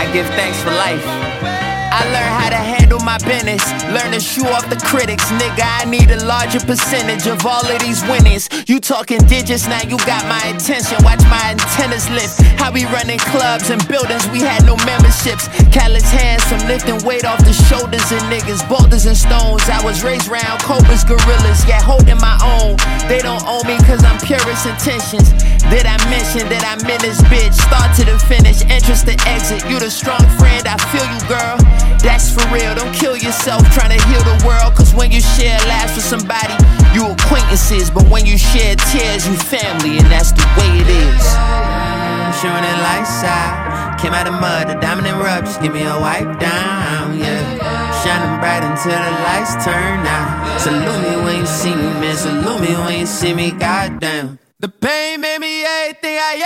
give thanks for life. I learned how to handle my business, learn to shoo off the critics. Nigga, I need a larger percentage of all of these winnings. You talking digits, now you got my attention. Watch my antennas lift. How we running clubs and buildings, we had no memberships. Callous hands from lifting weight off the shoulders of niggas. Boulders and stones, I was raised round cobras, gorillas, yet holding my own. They don't own me cause I'm purest intentions. Did I mention that I'm in this bitch? Start to the finish, entrance to exit. You the strong friend, I feel you, girl. That's for real, don't kill yourself trying to heal the world. Cause when you share laughs with somebody, you acquaintances. But when you share tears, you family, and that's the way it is. Showing it lights out, came out of mud, the diamond and rub, just give me a wipe down, yeah. Shining bright until the lights turn out. Salute me when you see me, man, salute me when you see me, goddamn. The pain made me everything I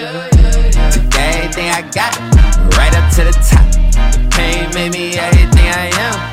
am. Took everything I got, right up to the top. The pain made me everything I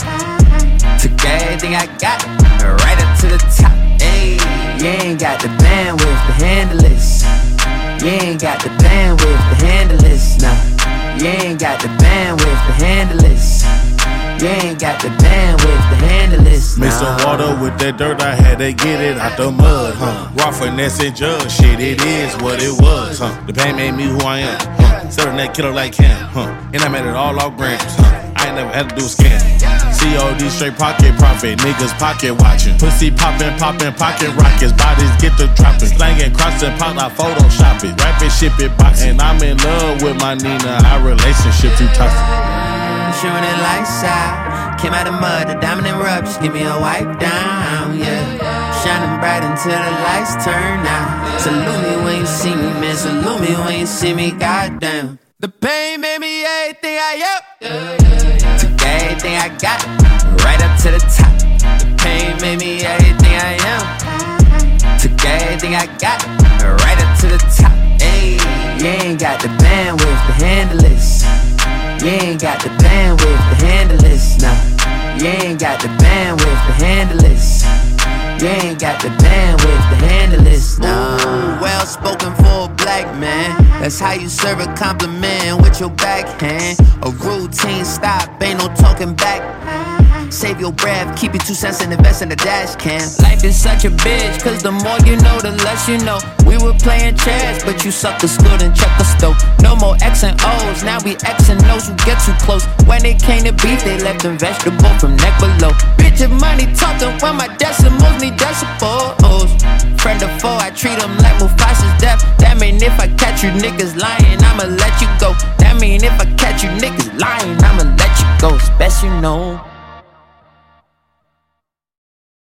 am. Took everything I got, right up to the top. Hey, you ain't got the bandwidth to handle this. You ain't got the bandwidth to handle this, nah. You ain't got the bandwidth to handle this. You ain't got the bandwidth to handle this, nah. Mix some water with that dirt, I had to get it out the mud, Raw finesse and judge, shit, it is what it was, The pain made me who I am, Serving that killer like him, And I made it all off grams, I ain't never had to do a scam. COD straight pocket profit, niggas pocket watching. Pussy poppin', pocket rockets, bodies get to dropping. Slangin', crossin', pop, I Photoshop it. Rap it, ship it, box it. And I'm in love with my Nina, our relationship too toxic. Showing it lights out, came out of mud, the diamond and rub, just give me a wipe down, yeah. Shining bright until the lights turn out. Salute me when you see me, man, salute me when you see me, goddamn. The pain made me everything I am. Took everything I got, right up to the top. The pain made me everything I am. Took everything I got, right up to the top. Hey, you ain't got the bandwidth to handle this. You ain't got the bandwidth to handle this, nah. You ain't got the bandwidth to handle this. You ain't got the bandwidth to handle this, nah. Ooh, well spoken for a black man. That's how you serve a compliment with your backhand. A routine stop, ain't no talking back. Save your breath, keep your 2 cents and invest in the dash cam. Life is such a bitch, cause the more you know, the less you know. We were playing chess, but you suckers good and check us though. No more X and O's, now we X and O's who get too close. When it came to beef, they left them vegetable from neck below. Bitch, if money talking, when my decimals need decibels. Friend or foe, I treat them like Mufasa's death. That mean if I catch you niggas lying, I'ma let you go. That mean if I catch you niggas lying, I'ma let you go. It's best you know.